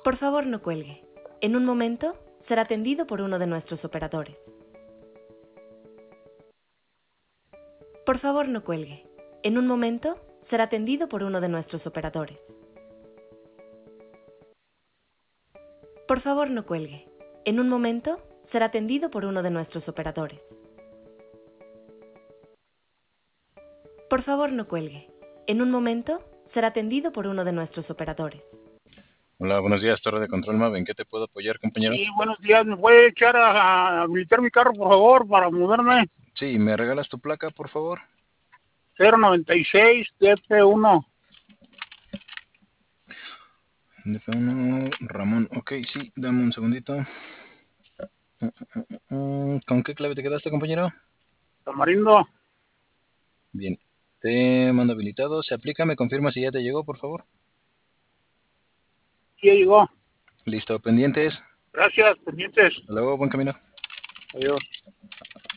Por favor, no cuelgue. En un momento será atendido por uno de nuestros operadores. Por favor, no cuelgue. En un momento será atendido por uno de nuestros operadores. Por favor, no cuelgue. En un momento será atendido por uno de nuestros operadores. Por favor, no cuelgue. En un momento será atendido por uno de nuestros operadores. Hola, buenos días, Torre de Control MAV. ¿En qué te puedo apoyar, compañero? Sí, buenos días. ¿Me puede echar a habilitar mi carro, por favor, para moverme? Sí, ¿me regalas tu placa, por favor? 096 DF1. DF1, Ramón. Ok, sí, dame un segundito. ¿Con qué clave te quedaste, compañero? Tamarindo. Bien. Te mando habilitado. Se aplica, me confirma si ya te llegó, por favor. Sí, ya llegó. Listo, pendientes. Gracias, pendientes. Hasta luego, buen camino. Adiós.